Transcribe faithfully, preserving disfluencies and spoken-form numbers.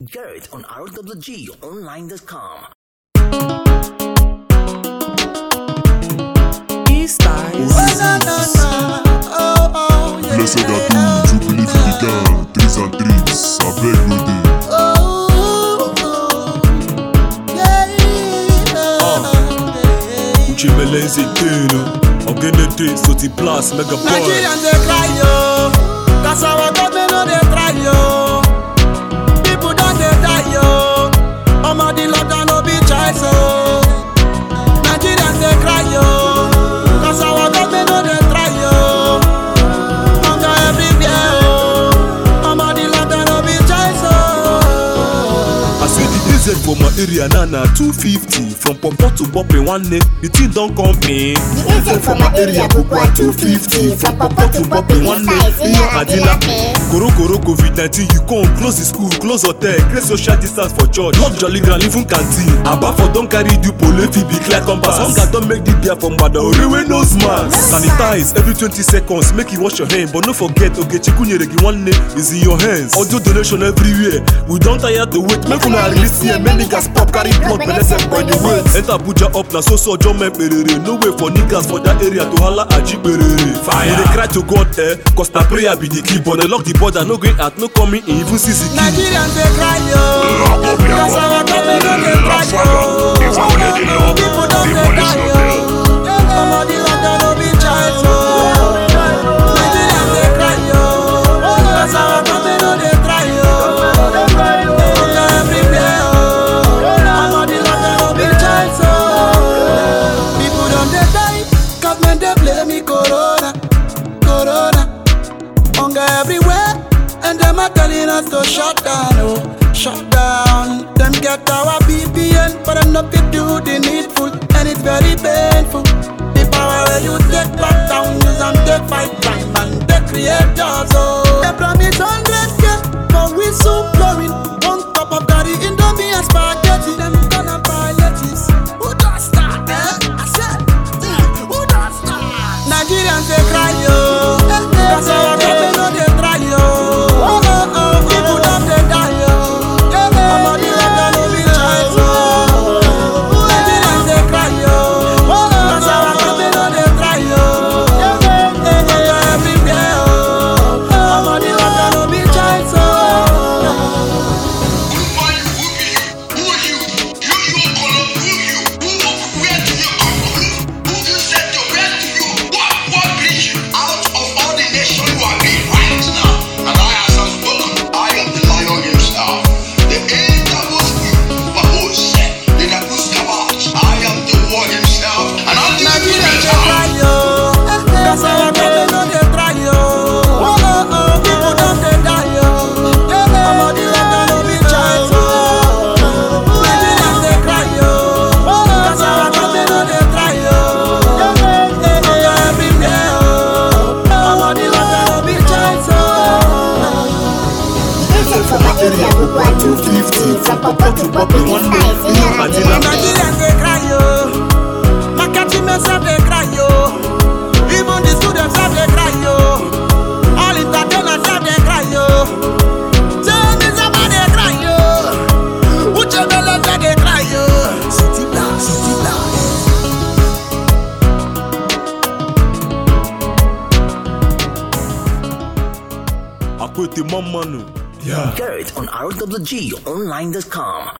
Garrett on R W G online dot com. Blessed are those who believe in the gang, trees and trees, I beg no day. Uche Melenze Teno, Ogenete, Soti Plus, Mega Boy. Nigerians they cry yo, cause our government no they try yo. People don't they die yo, Omo the lockdown no be choice oh. Nigerians they cry yo, cause our government no they try yo. Hunger everywhere oh, Omo the lockdown no be choice oh. I say the diesel for my area now na two fifty. From Popo to Bope one day, the thing don't come in. The diesel for my area Bukwa two fifty. From Popo to Bope One in day, size, in you your know Adila. Adila. Koro Koro COVID nineteen, you come close the school, close hotel, create social distance for church. Lock jolly grand, even canteen. Abba for don't carry the pole, fi be clear compass. Hunger don't make the beer from Bada Oriwe nose mask. Sanitize every twenty seconds, make you wash your hand. But no forget, Ogechikunyeregi one day is in your hands. Audio donation everywhere. We don't tire to wait, make una release here. Many niggas pop, carry blood, but let's boy the weight. Enter Abuja up na so so John men perere. No way for niggas for that area to holla aji perere. Fire. We dey cry to God eh, cause na prayer be the key. But they lock the border, no going out, no coming in, even see the key. Nigerians they cry yo, cause our government no they try yo. People don't they die yo, Omo the lockdown no be choice oh. Nigerians they cry yo, cause our government no they try yo. Hunger everywhere oh, Omo the lockdown no be choice oh. People don't they die, government they blame me corona, corona. Hunger everywhere, and them are telling us to shut down, oh, shut down. Them get our B P N, but I'm not fit do the needful, and it's very painful. The power where you take back down, use and take fight crime, and they create jobs, oh. They promise hundred K, but we soon blowing. One cup of curry, Indomie and spaghetti. Them gonna buy lettuce. Who does that, eh? I said, who does that? Nigerians they cry, yo, cause our government no they try, yo. Oh, oh, oh, people don't they die, yo. Omo the lockdown no be choice, oh. Nigerians they cry, yo, cause our government no they try, yo. Hunger everywhere, oh. Omo the lockdown no be choice, oh. two fifty. From Popo to Bope in size, you know Adila. Nigerians they cry yo, Makati myself they cry yo, even the students have they cry yo, all entertainers have they cry yo, tell me somebody they cry yo, Uche Melenze they cry yo, City Black, City Black. Akwete mamanu. Yeah. Garrett on R W G online dot com.